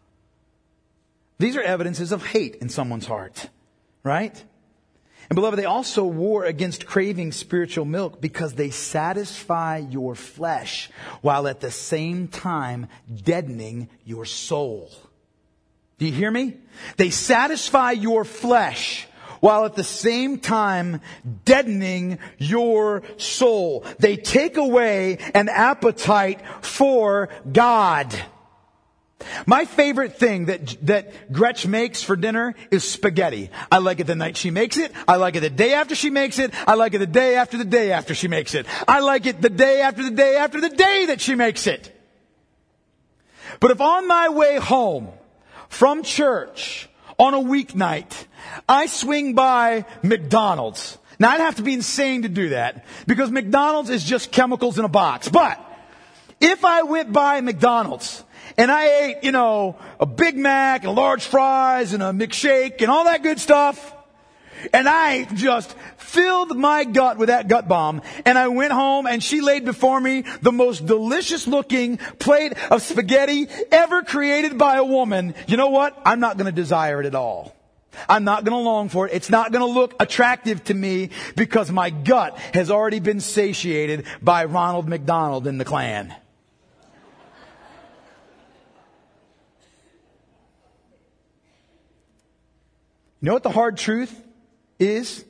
These are evidences of hate in someone's heart, right? And beloved, they also war against craving spiritual milk because they satisfy your flesh while at the same time deadening your soul. Do you hear me? They satisfy your flesh while at the same time deadening your soul. They take away an appetite for God. My favorite thing that that Gretch makes for dinner is spaghetti. I like it the night she makes it. I like it the day after she makes it. I like it the day after the day after she makes it. I like it the day after the day after the day that she makes it. But if on my way home from church on a weeknight, I swing by McDonald's. Now, I'd have to be insane to do that because McDonald's is just chemicals in a box. But if I went by McDonald's and I ate, you know, a Big Mac and large fries and a McShake and all that good stuff, And I just filled my gut with that gut bomb. And I went home and she laid before me the most delicious looking plate of spaghetti ever created by a woman. You know what? I'm not going to desire it at all. I'm not going to long for it. It's not going to look attractive to me because my gut has already been satiated by Ronald McDonald and the Klan. You know what the hard truth is?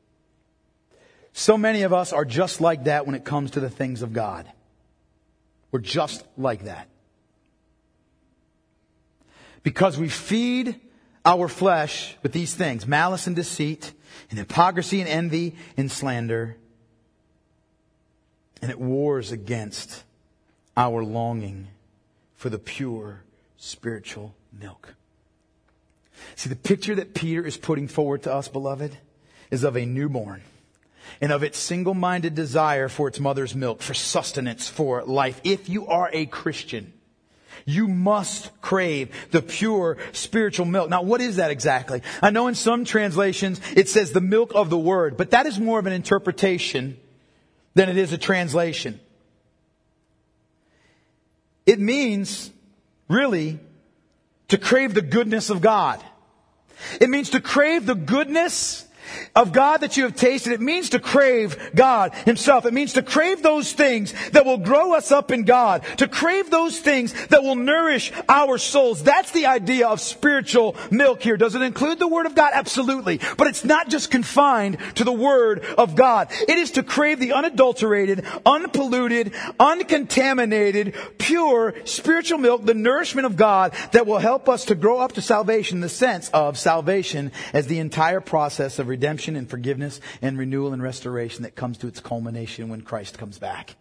So many of us are just like that when it comes to the things of God. We're just like that. Because we feed our flesh with these things, malice and deceit, and hypocrisy and envy and slander. And it wars against our longing for the pure spiritual milk. See, the picture that Peter is putting forward to us, beloved, is of a newborn and of its single-minded desire for its mother's milk, for sustenance, for life. If you are a Christian, you must crave the pure spiritual milk. Now, what is that exactly? I know in some translations it says the milk of the word, but that is more of an interpretation than it is a translation. It means, really, to crave the goodness of God. It means to crave the goodness of God that you have tasted. It means to crave God Himself. It means to crave those things that will grow us up in God. To crave those things that will nourish our souls. That's the idea of spiritual milk here. Does it include the Word of God? Absolutely. But it's not just confined to the Word of God. It is to crave the unadulterated, unpolluted, uncontaminated, pure spiritual milk, the nourishment of God that will help us to grow up to salvation, in the sense of salvation as the entire process of redemption and forgiveness and renewal and restoration that comes to its culmination when Christ comes back.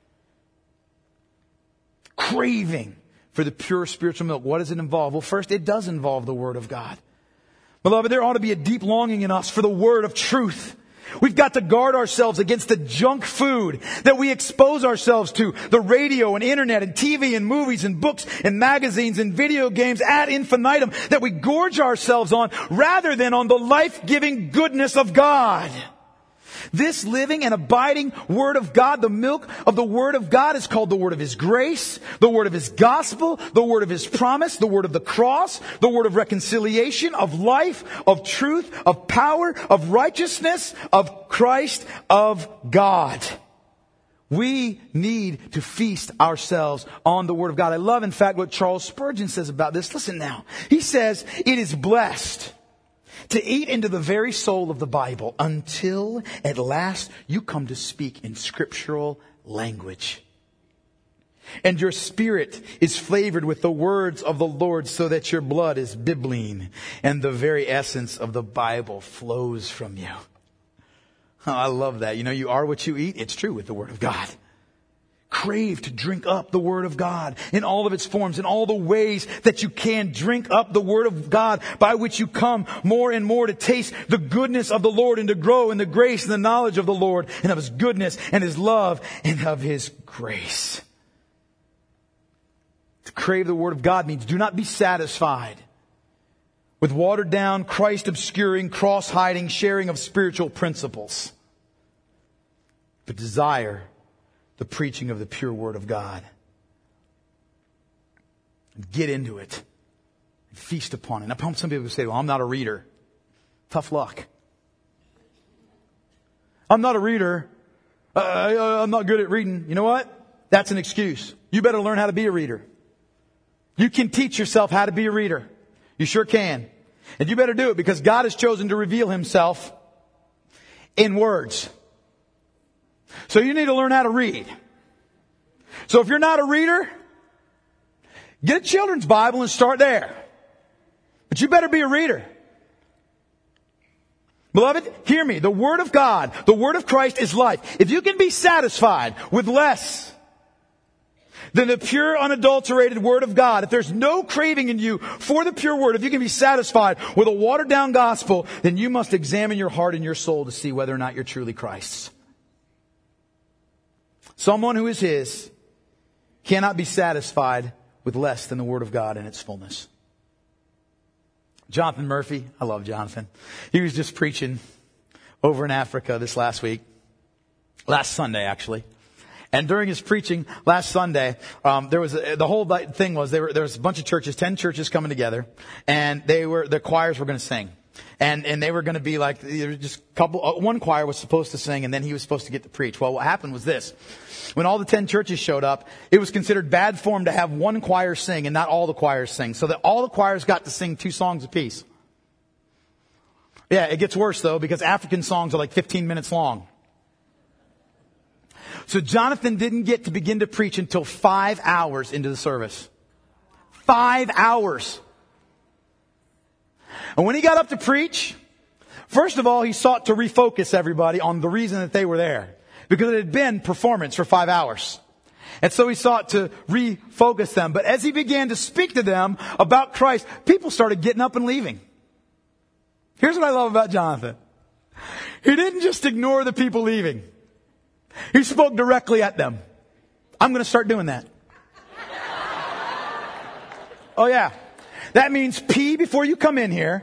Craving for the pure spiritual milk. What does it involve? Well, first, it does involve the Word of God. Beloved, there ought to be a deep longing in us for the Word of truth. We've got to guard ourselves against the junk food that we expose ourselves to. The radio and internet and T V and movies and books and magazines and video games ad infinitum that we gorge ourselves on rather than on the life-giving goodness of God. This living and abiding Word of God, the milk of the Word of God, is called the Word of His grace, the Word of His gospel, the Word of His promise, the Word of the cross, the Word of reconciliation, of life, of truth, of power, of righteousness, of Christ, of God. We need to feast ourselves on the Word of God. I love, in fact, what Charles Spurgeon says about this. Listen now. He says, "It is blessed to eat into the very soul of the Bible until at last you come to speak in scriptural language. And your spirit is flavored with the words of the Lord so that your blood is bibline and the very essence of the Bible flows from you." Oh, I love that. You know, you are what you eat. It's true with the Word of God. Crave to drink up the Word of God in all of its forms, in all the ways that you can. Drink up the Word of God by which you come more and more to taste the goodness of the Lord and to grow in the grace and the knowledge of the Lord and of His goodness and His love and of His grace. To crave the Word of God means do not be satisfied with watered down, Christ obscuring, cross hiding sharing of spiritual principles, but desire the preaching of the pure Word of God. Get into it. Feast upon it. Now, some people say, well, I'm not a reader. Tough luck. I'm not a reader. Uh, I, I'm not good at reading. You know what? That's an excuse. You better learn how to be a reader. You can teach yourself how to be a reader. You sure can. And you better do it because God has chosen to reveal Himself in words. So you need to learn how to read. So if you're not a reader, get a children's Bible and start there. But you better be a reader. Beloved, hear me. The Word of God, the Word of Christ is life. If you can be satisfied with less than the pure, unadulterated Word of God, if there's no craving in you for the pure Word, if you can be satisfied with a watered-down gospel, then you must examine your heart and your soul to see whether or not you're truly Christ's. Someone who is His cannot be satisfied with less than the Word of God in its fullness. Jonathan Murphy, I love Jonathan. He was just preaching over in Africa this last week. Last Sunday, actually. And during his preaching last Sunday, um, there was a, the whole thing was there, were, there was a bunch of churches, ten churches coming together, and they were the choirs were going to sing, and and they were going to be like just a couple. Uh, one choir was supposed to sing, and then he was supposed to get to preach. Well, what happened was this: when all the ten churches showed up, it was considered bad form to have one choir sing and not all the choirs sing, so that all the choirs got to sing two songs apiece. Yeah, it gets worse though, because African songs are like fifteen minutes long. So Jonathan didn't get to begin to preach until five hours into the service. Five hours. And when he got up to preach, first of all, he sought to refocus everybody on the reason that they were there. Because it had been performance for five hours. And so he sought to refocus them. But as he began to speak to them about Christ, people started getting up and leaving. Here's what I love about Jonathan. He didn't just ignore the people leaving. He spoke directly at them. I'm going to start doing that. Oh yeah. That means pee before you come in here.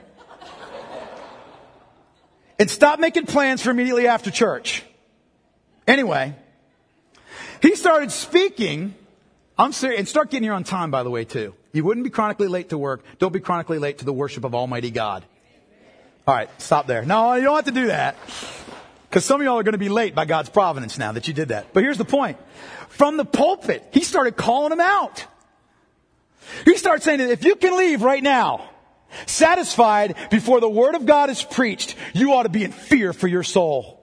And stop making plans for immediately after church. Anyway, he started speaking. I'm serious. And start getting here on time, by the way, too. You wouldn't be chronically late to work. Don't be chronically late to the worship of Almighty God. All right, stop there. No, you don't have to do that. Because some of y'all are going to be late by God's providence now that you did that. But here's the point. From the pulpit, he started calling them out. He started saying that if you can leave right now, satisfied before the word of God is preached, you ought to be in fear for your soul.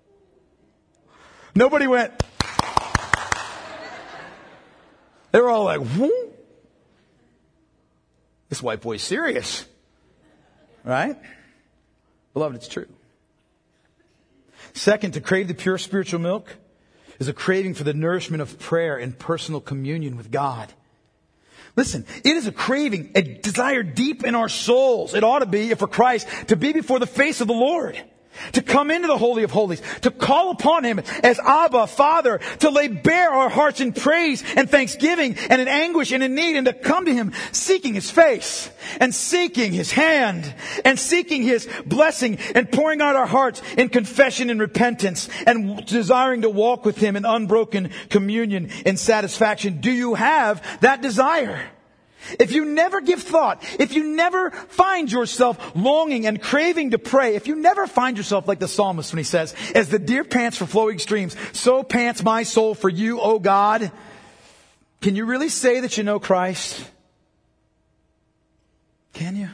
Nobody went. They were all like, whoa. This white boy's serious. Right? Beloved, it's true. Second, to crave the pure spiritual milk is a craving for the nourishment of prayer and personal communion with God. Listen, it is a craving, a desire deep in our souls. It ought to be, if for Christ, to be before the face of the Lord. To come into the Holy of Holies. To call upon Him as Abba, Father. To lay bare our hearts in praise and thanksgiving and in anguish and in need. And to come to Him seeking His face. And seeking His hand. And seeking His blessing. And pouring out our hearts in confession and repentance. And desiring to walk with Him in unbroken communion and satisfaction. Do you have that desire? If you never give thought, if you never find yourself longing and craving to pray, if you never find yourself like the psalmist when he says, as the deer pants for flowing streams, so pants my soul for you, O God. Can you really say that you know Christ? Can you?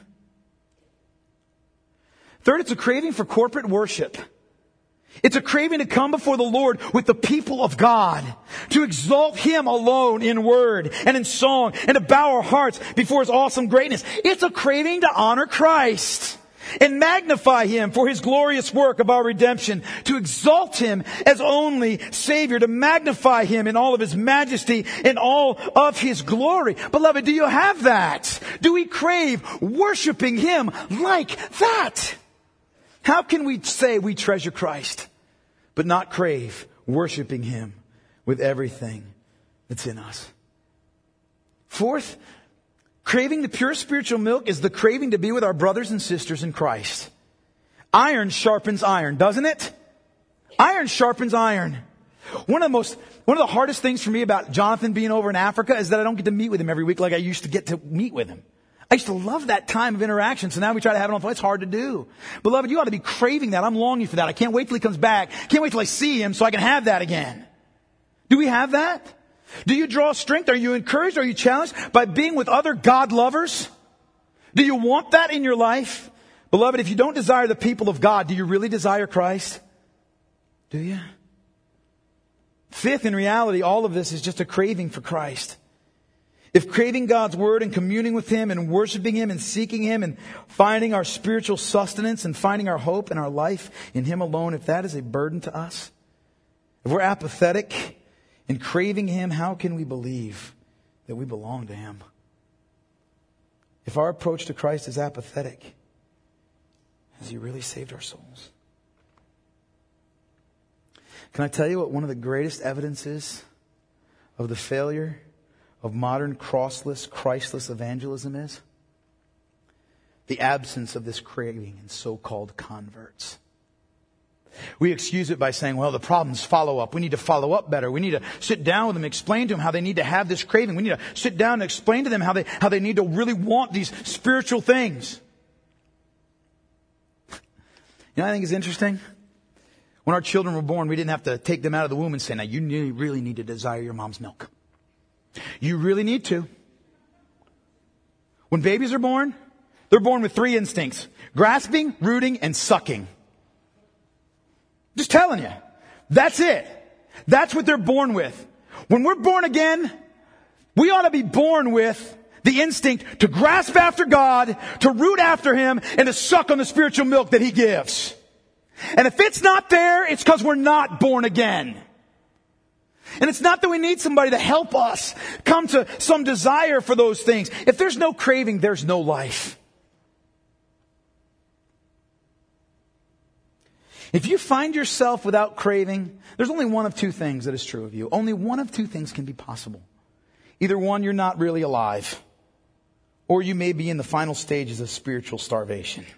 Third, it's a craving for corporate worship. It's a craving to come before the Lord with the people of God. To exalt Him alone in word and in song. And to bow our hearts before His awesome greatness. It's a craving to honor Christ. And magnify Him for His glorious work of our redemption. To exalt Him as only Savior. To magnify Him in all of His majesty and all of His glory. Beloved, do you have that? Do we crave worshiping Him like that? How can we say we treasure Christ, but not crave worshiping Him with everything that's in us? Fourth, craving the pure spiritual milk is the craving to be with our brothers and sisters in Christ. Iron sharpens iron, doesn't it? Iron sharpens iron. One of the most, one of the hardest things for me about Jonathan being over in Africa is that I don't get to meet with him every week like I used to get to meet with him. I used to love that time of interaction, so now we try to have it on phone. It's hard to do. Beloved, you ought to be craving that. I'm longing for that. I can't wait till he comes back. Can't wait till I see him so I can have that again. Do we have that? Do you draw strength? Are you encouraged? Are you challenged by being with other God lovers? Do you want that in your life? Beloved, if you don't desire the people of God, do you really desire Christ? Do you? Fifth, in reality, all of this is just a craving for Christ. If craving God's Word and communing with Him and worshiping Him and seeking Him and finding our spiritual sustenance and finding our hope and our life in Him alone, if that is a burden to us, if we're apathetic in craving Him, how can we believe that we belong to Him? If our approach to Christ is apathetic, has He really saved our souls? Can I tell you what one of the greatest evidences of the failure of modern crossless, Christless evangelism is? the absence of this craving in so-called converts. We excuse it by saying, well, the problem's follow-up. We need to follow up better. We need to sit down with them, explain to them how they need to have this craving. We need to sit down and explain to them how they, how they need to really want these spiritual things. You know what I think is interesting? When our children were born, we didn't have to take them out of the womb and say, now you really need to desire your mom's milk. You really need to. When babies are born, they're born with three instincts: grasping, rooting, and sucking. Just telling you. That's it. That's what they're born with. When we're born again, we ought to be born with the instinct to grasp after God, to root after Him, and to suck on the spiritual milk that He gives. And if it's not there, it's because we're not born again. And it's not that we need somebody to help us come to some desire for those things. If there's no craving, there's no life. If you find yourself without craving, there's only one of two things that is true of you. Only one of two things can be possible. Either one, you're not really alive, or you may be in the final stages of spiritual starvation.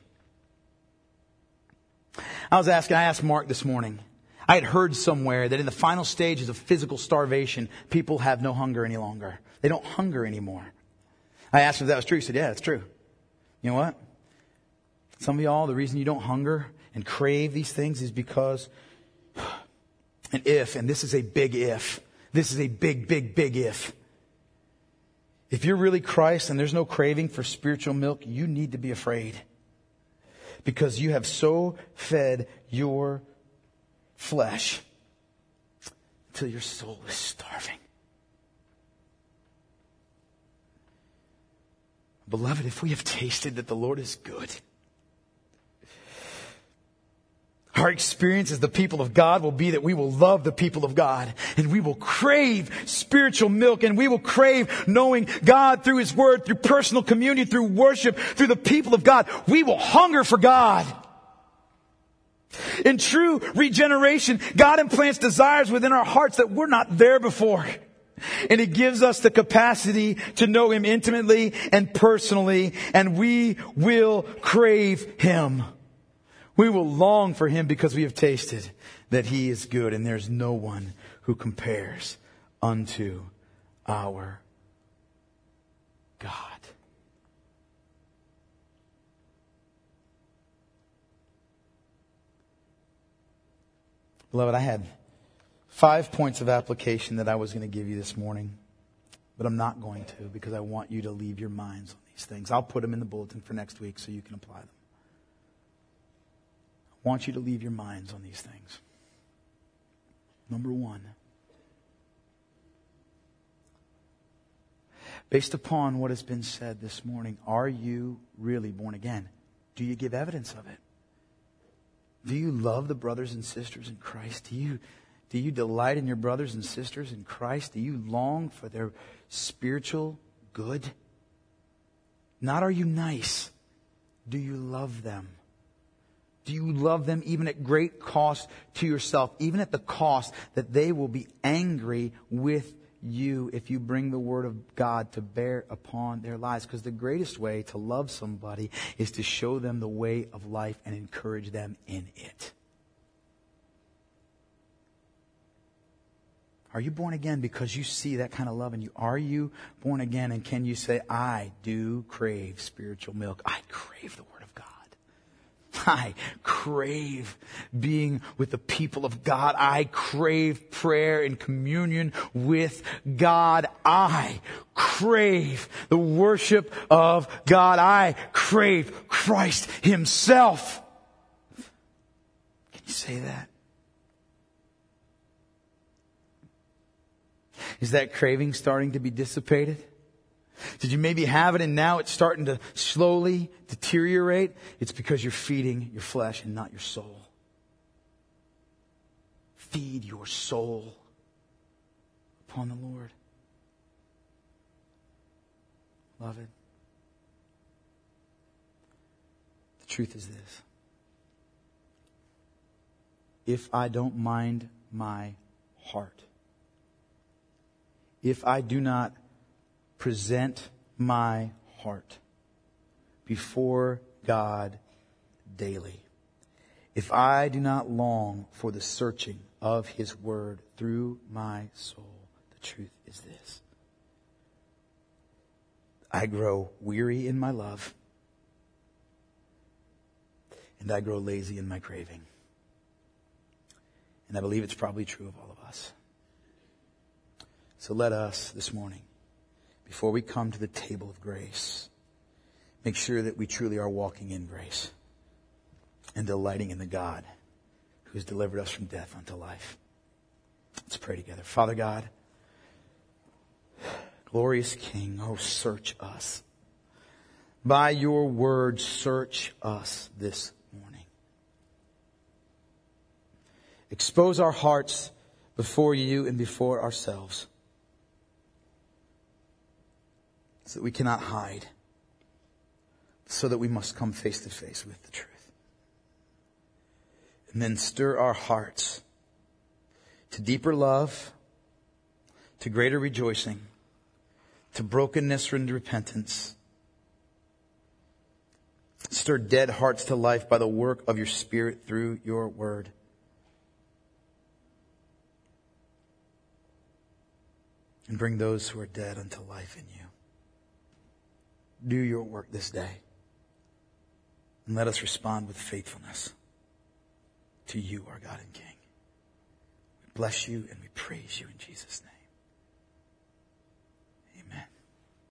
I was asking, I asked Mark this morning. I had heard somewhere that in the final stages of physical starvation, people have no hunger any longer. They don't hunger anymore. I asked him if that was true. He said, yeah, it's true. You know what? Some of y'all, the reason you don't hunger and crave these things is because, and if, and this is a big if, this is a big, big, big if. If you're really Christ and there's no craving for spiritual milk, you need to be afraid. Because you have so fed your flesh till your soul is starving. Beloved, if we have tasted that the Lord is good, our experience as the people of God will be that we will love the people of God, and we will crave spiritual milk, and we will crave knowing God through His Word, through personal community, through worship, through the people of God. We will hunger for God. In true regeneration, God implants desires within our hearts that were not there before. And He gives us the capacity to know Him intimately and personally, and we will crave Him. We will long for Him because we have tasted that He is good, and there's no one who compares unto our God. Beloved, I had five points of application that I was going to give you this morning, but I'm not going to, because I want you to leave your minds on these things. I'll put them in the bulletin for next week so you can apply them. I want you to leave your minds on these things. Number one, based upon what has been said this morning, are you really born again? Do you give evidence of it? Do you love the brothers and sisters in Christ? Do you, do you delight in your brothers and sisters in Christ? Do you long for their spiritual good? Not are you nice? Do you love them? Do you love them even at great cost to yourself, even at the cost that they will be angry with you if you bring the Word of God to bear upon their lives? Because the greatest way to love somebody is to show them the way of life and encourage them in it. Are you born again because you see that kind of love in you? Are you born again, and can you say, I do crave spiritual milk. I crave the Word of God. I crave being with the people of God. I crave prayer and communion with God. I crave the worship of God. I crave Christ Himself. Can you say that? Is that craving starting to be dissipated? Did you maybe have it and now it's starting to slowly deteriorate? It's because you're feeding your flesh and not your soul. Feed your soul upon the Lord. Beloved, the truth is this. If I don't mind my heart, if I do not present my heart before God daily. If I do not long for the searching of his word through my soul, the truth is this: I grow weary in my love, and I grow lazy in my craving. And I believe it's probably true of all of us. So let us this morning, before we come to the table of grace, make sure that we truly are walking in grace and delighting in the God who has delivered us from death unto life. Let's pray together. Father God, glorious King, oh, search us. By your word, search us this morning. Expose our hearts before you and before ourselves, so that we cannot hide, so that we must come face to face with the truth. And then stir our hearts to deeper love, to greater rejoicing, to brokenness and repentance. Stir dead hearts to life by the work of your Spirit through your word. And bring those who are dead unto life in you. Do your work this day. And let us respond with faithfulness to you, our God and King. We bless you and we praise you in Jesus' name. Amen.